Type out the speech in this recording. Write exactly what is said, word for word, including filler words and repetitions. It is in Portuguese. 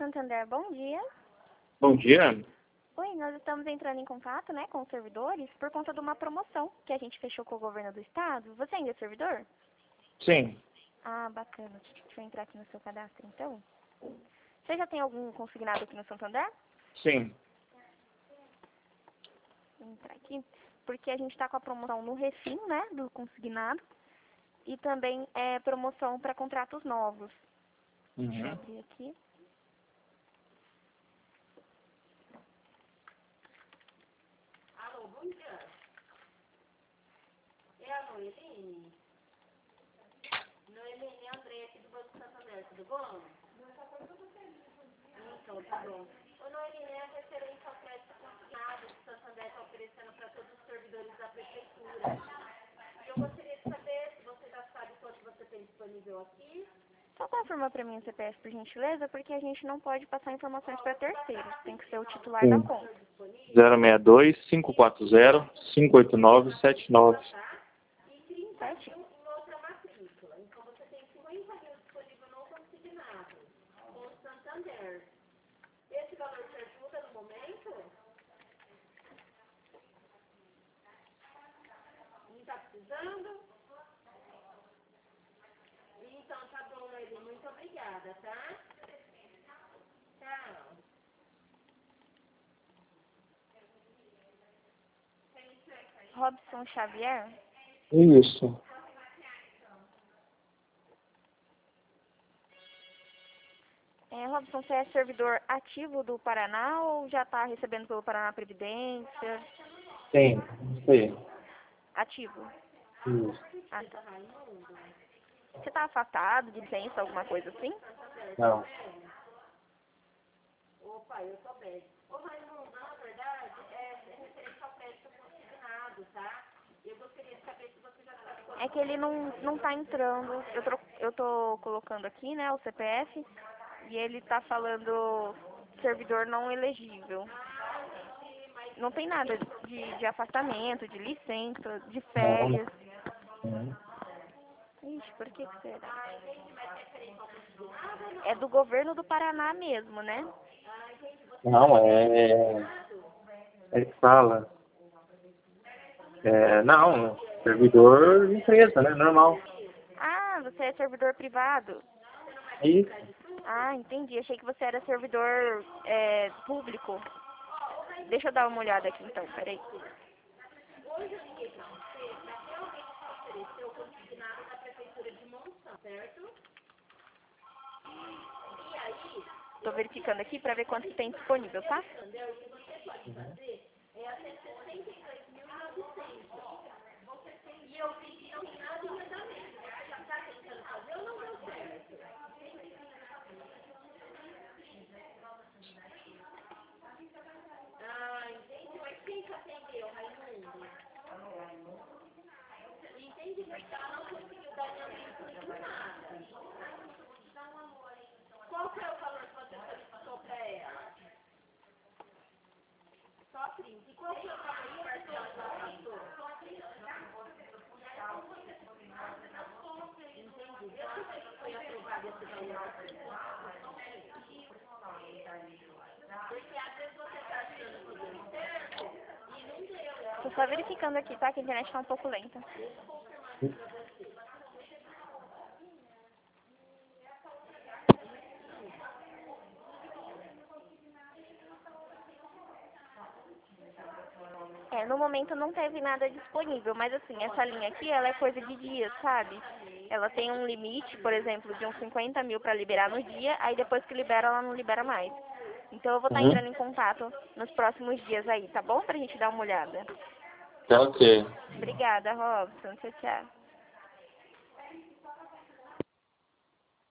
Santander, bom dia. Bom dia. Oi, nós estamos entrando em contato, né, com os servidores por conta de uma promoção que a gente fechou com o governo do estado. Você ainda é servidor? Sim. Ah, bacana. Deixa eu entrar aqui no seu cadastro, então. Você já tem algum consignado aqui no Santander? Sim. Vou entrar aqui, porque a gente está com a promoção no Refim, né, do consignado. E também é promoção para contratos novos. Uhum. Deixa eu abrir aqui. Alô, bom dia. É a Noeline? Noeline, é a André aqui do Banco Santander, tudo bom? Então, tá bom. Ô Noeline, é a referência ao crédito consignado que o Santander está oferecendo para todos os servidores da prefeitura. E eu gostaria de saber se você já sabe quanto você tem disponível aqui. Só confirma para mim o C P F, por gentileza, porque a gente não pode passar informações para terceiros. Tem que ser o titular Sim. da conta. zero seis dois, cinco quatro zero, cinco oito nove, sete nove. E trinta Sete? mil em outra matrícula. Então você tem cinquenta mil disponível no consignado com o Santander. Esse valor te ajuda no momento? Não está precisando? Então tá bom, Noeli. Muito obrigada, tá? Tchau. Robson Xavier? Isso. É, Robson, você é servidor ativo do Paraná ou já está recebendo pelo Paraná Previdência? Sim. Isso aí. Ativo. Isso. Ah, tá. Você está afastado de licença, alguma coisa assim? Não. Opa, eu tô bem. Ô, Raimundo, na verdade, é referente ao crédito consignado, tá? Eu gostaria de saber se você já sabe quanto... É que ele não, não tá entrando. Eu, tro, eu tô colocando aqui, né, o C P F, e ele tá falando servidor não elegível. Não tem nada de, de afastamento, de licença, de Não. férias. Uhum. Ixi, por que que será? É do governo do Paraná mesmo, né? Não, é... É que fala. É, não, servidor de empresa, né? Normal. Ah, você é servidor privado? Isso. Ah, entendi. Achei que você era servidor é, público. Deixa eu dar uma olhada aqui então, peraí. Hoje eu liguei pra você pra realmente te oferecer o consignado da Prefeitura de Monção, certo? E aí, Tô verificando aqui pra ver quanto tem disponível, tá? entendeu? O que você pode fazer é até sessenta e dois mil e novecentos. E eu vi que não tem nada em andamento. Já tá tentando fazer ou não deu certo? Ah, entendi. Mas quem te atendeu, Raimundo? Entendi, porque ela não conseguiu dar andamento em nada. Qual que é o valor que você solicitou pra ela? Só trinta. E qual que é o valor de parcela que ela passou? Entendi. Deixa eu ver se foi aprovado esse valor. Porque às vezes você está achando que deu certo e não deu. Tô só verificando aqui, tá? Que a internet tá um pouco lenta. É, no momento não teve nada disponível, mas assim, essa linha aqui, ela é coisa de dias, sabe? Ela tem um limite, por exemplo, de uns cinquenta mil pra liberar no dia, aí depois que libera, ela não libera mais. Então eu vou estar Uhum. entrando em contato nos próximos dias aí, tá bom? Pra gente dar uma olhada. Tá ok. Obrigada, Robson. Tchau, tchau.